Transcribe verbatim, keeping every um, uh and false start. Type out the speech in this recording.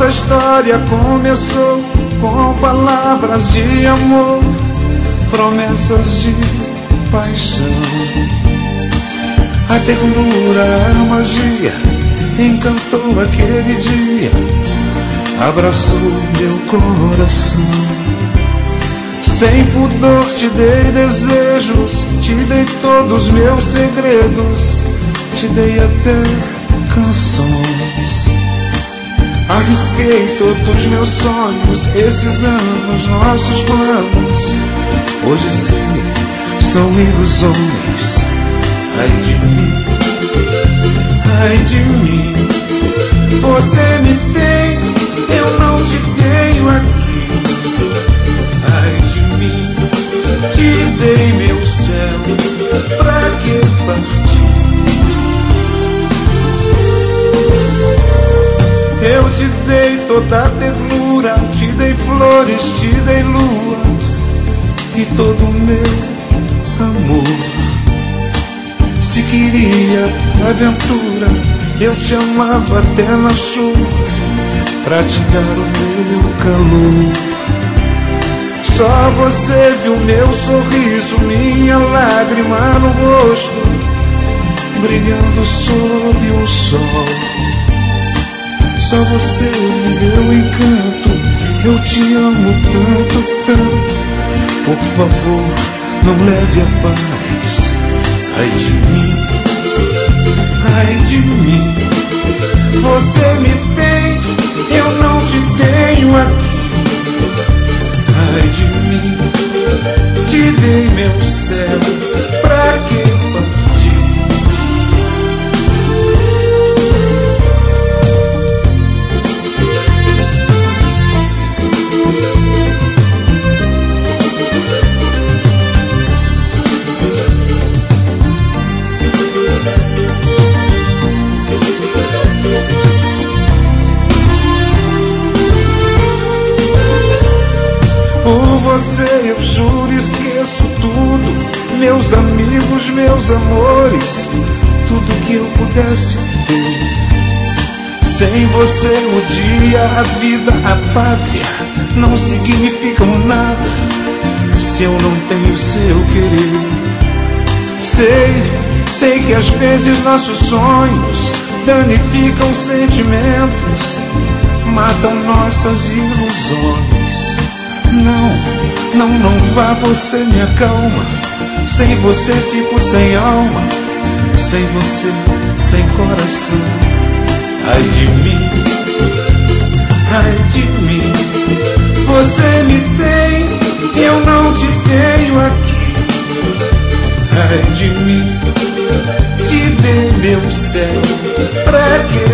Nossa história começou com palavras de amor, promessas de paixão. A ternura, a magia encantou aquele dia, abraçou meu coração. Sem pudor te dei desejos, te dei todos meus segredos, te dei até canções. Arrisquei todos os meus sonhos, esses anos, nossos planos, hoje sei, são ilusões. Ai de mim, ai de mim, você me tem, eu não te tenho aqui. Ai de mim, te dei meu céu, pra que partir? Eu te dei toda a ternura, te dei flores, te dei luas e todo o meu amor. Se queria aventura, eu te amava até na chuva, pra te dar o meu calor. Só você viu meu sorriso, minha lágrima no rosto, brilhando sob o sol. Só você me deu encanto, eu te amo tanto, tanto. Por favor, não leve a paz. Ai de mim, ai de mim, você me tem, eu não te tenho aqui. Ai de mim, te dei meu céu, pra que partir? Por você eu juro, esqueço tudo, meus amigos, meus amores, tudo que eu pudesse ter. Sem você o dia, a vida, a pátria não significam nada, se eu não tenho seu querer. Sei, sei que às vezes nossos sonhos danificam sentimentos, matam nossas ilusões. Não, não, não vá, você me acalma. Sem você fico sem alma, sem você, sem coração. Ai de mim, ai de mim, você me tem, eu não te tenho aqui. Ai de mim, te dei meu céu, pra que